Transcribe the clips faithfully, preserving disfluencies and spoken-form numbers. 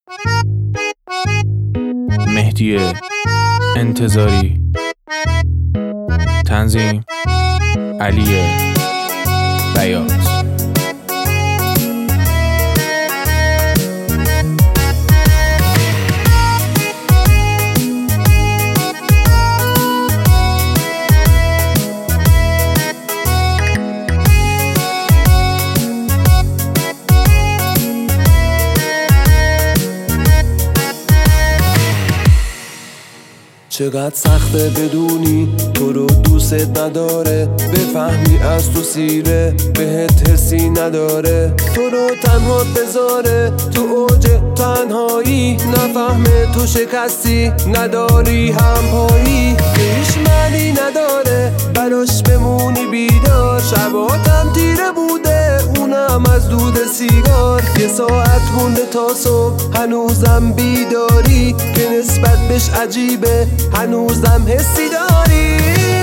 مهدی انتظاری، تنظیم علی بیات. چقدر سخته بدونی تو رو دوست نداره، بفهمی از تو سیره بهت حسی نداره، تو رو تنها بذاره تو اوج تنهایی، نفهمه تو شکستی نداری هم پایی، هیچ معنی نداره براش بمونی بیدار، شباتم تیره بوده اونم از دود سیگار، یه ساعت مونده تا صبح هنوزم بیداری، که نسبت بهش عجیبه هنوزم حسی داری،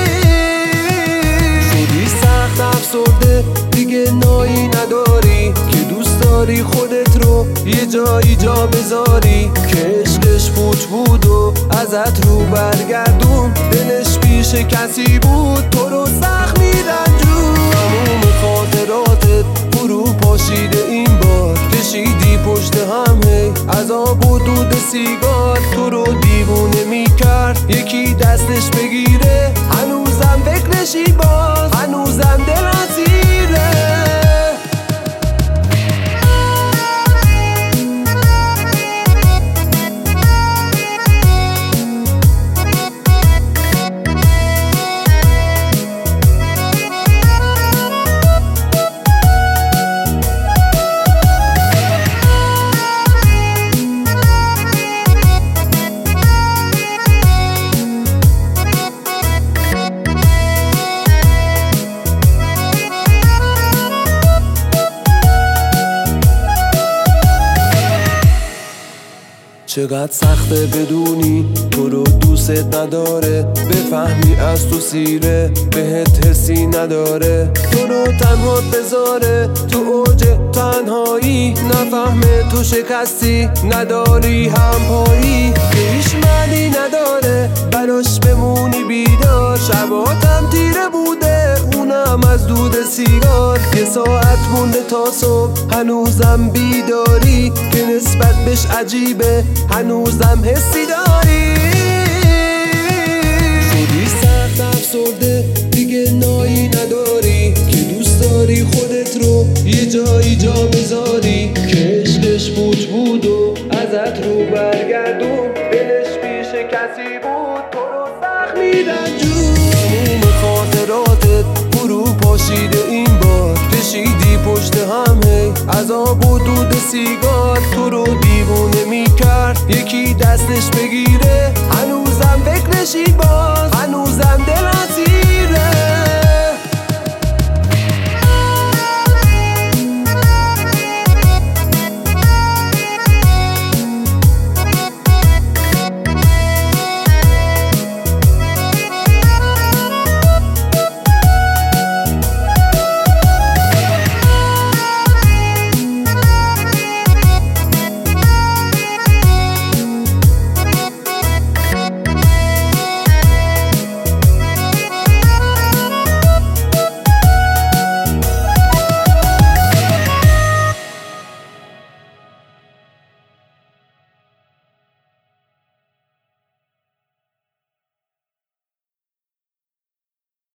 شدی سخت افسرده دیگه نایی نداری، که دوست داری خودت رو یه جایی جا بذاری، که عشقش فوت بود و ازت رو برگردون، دلش پیش کسی بود تو رو زخمی رنجون، تموم خاطراتت فرو پاشیده این بار، کشیدی پشت هم هی عذاب و دود سیگار، تو رو دیوونه میکرد یکی دستش بگیره، هنوزم فکرشی باز هنوزم دل اسیره. چقدر سخته بدونی تو رو دوست نداره، بفهمی از تو سیره بهت حسی نداره، تو رو تنها بذاره تو اوج تنهایی، نفهمه تو شکستی نداری هم پایی، هیچ معنی نداره براش بمونی بیدار، شباتم تیره بوده اونم از دود سیگار، یه ساعت مونده تا صبح هنوزم بیداری، که نسبت بهش عجیبه هنوزم حسی داری، شدی سخت افسرده دیگه نایی نداری، که دوست داری خودت رو یه جایی جا بذاری، که عشقش فوت بود و ازت رو برگردون، دلش پیش کسی بود تو رو زخمی رنجون، تموم خاطراتت فرو پاشیده این بار، کشیدی پشت هم هی عذاب و دود سیگار، تو رو دیوونه میکرد یکی دستش بگیره، هنوزم فکرشی باز هنوزم دل اسیره.